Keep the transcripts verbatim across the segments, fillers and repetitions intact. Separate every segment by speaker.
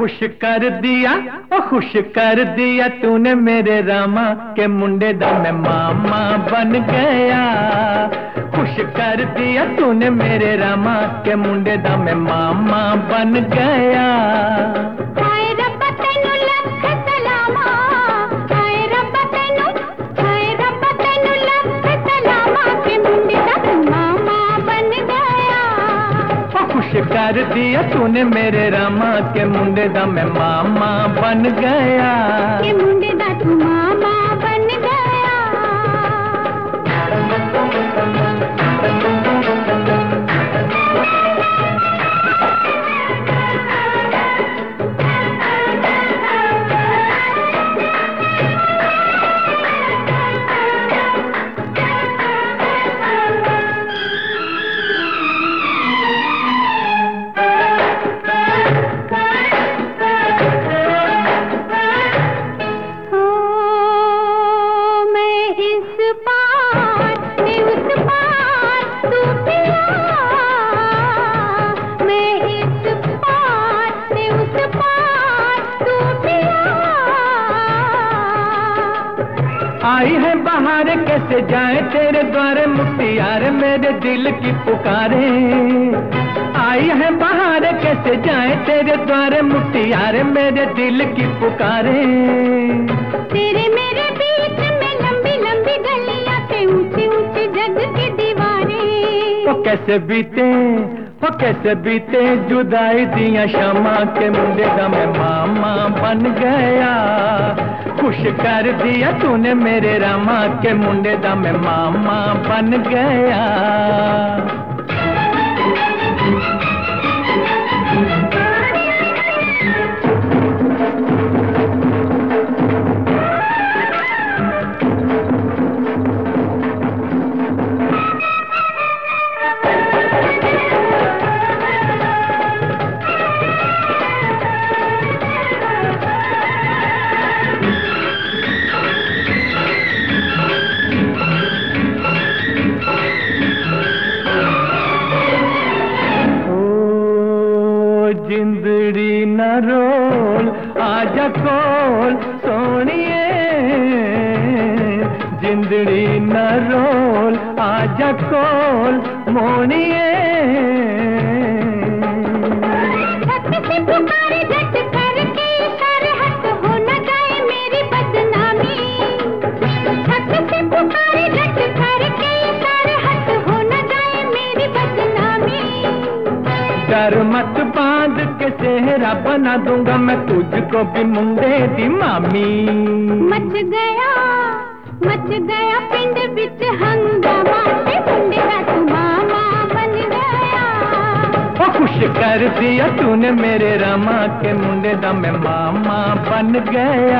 Speaker 1: खुश कर दिया ओ खुश कर दिया तूने मेरे रामा के मुंडे दा मैं मामा बन गया। खुश कर दिया तूने मेरे रामा के मुंडे दा मैं मामा बन गया।
Speaker 2: हाय रब्बा तैनू लख सलामा, हाय रब्बा तैनू, हाय रब्बा तैनू लख सलामा के मुंडे दा तू मामा बन गया।
Speaker 1: ओ खुश कर दिया तूने मेरे रामा के मुंडे दा मैं मामा बन गया।
Speaker 2: के मुंडे दा तू मामा बन गया।
Speaker 1: आई है बाहर कैसे जाए तेरे द्वारे मुख्तियार मेरे दिल की पुकारे। आई है बाहर कैसे जाए तेरे द्वारे मुख्तियार मेरे दिल की पुकारे।
Speaker 2: तेरे मेरे बीच में लंबी लंबी गलियां से ऊंची ऊंची जग की दीवारें।
Speaker 1: वो कैसे बीते वो कैसे बीते जुदाई दिया शामा के मुंडे दा मैं मामा बन गया। खुश कर दिया तूने मेरे रामा के मुंडे दा मैं मामा बन गया। जिंदड़ी न रोल आजा कोल सोनिए, जिंदड़ी न रोल आजा कोल मोनिए।
Speaker 2: छत से पुकारे झट करके सर हट हो न जाए मेरी बदनामी। छत से पुकारे झट करके सर हट हो न जाए मेरी बदनामी।
Speaker 1: डर मत बांध के सेहरा बना दूंगा मैं तुझको भी मुंडे दी मामी।
Speaker 2: मच गया मच गया पिंड बिच हंगामा ते मुंडे दा तू मामा बन गया।
Speaker 1: ओ खुश कर दिया तूने मेरे रामा के मुंडे दा मैं मामा बन गया।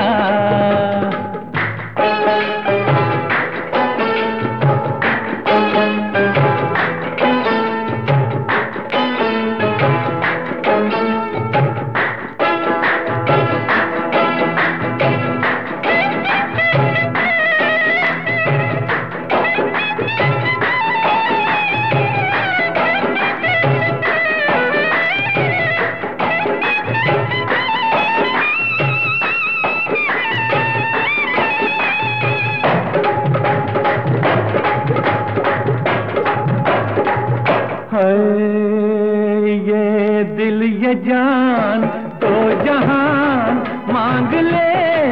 Speaker 1: ये दिल ये जान तो जहान मांग ले,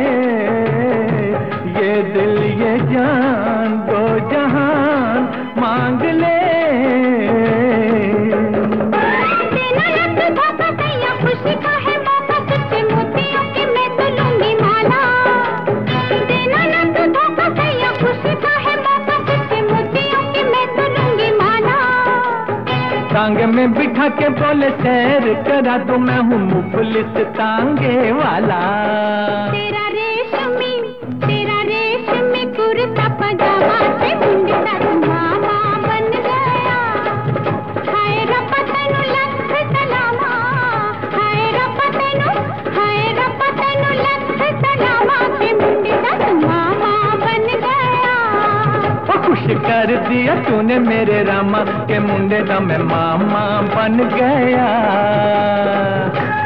Speaker 1: ये दिल ये जान तो जहान मांग ले।
Speaker 2: देना लग धोखा कैया खुशी का है मौका सच्चे मोतियों की मैं तो लूंगी माला। देना लग धोखा कैया खुशी का है मौका सच्चे मोतियों की मैं तो लूंगी माला।
Speaker 1: टांगे में बिठा के बोले सैर करा तो मैं हूँ मुफलिस टांगे वाला।
Speaker 2: तेरा रेशमी तेरा रेशमी कुर्ता पजामा से मुंडे दा तू मामा बन गया। हाय रब्बा तैनू लख सलामा, हाय रब्बा तैनू, हाय रब्बा तैनू लख सलामा के मुंडे दा तू मामा बन गया।
Speaker 1: ओ खुश कर दिया तूने मेरे रामा के मुंडे दा मैं मामा बन गया।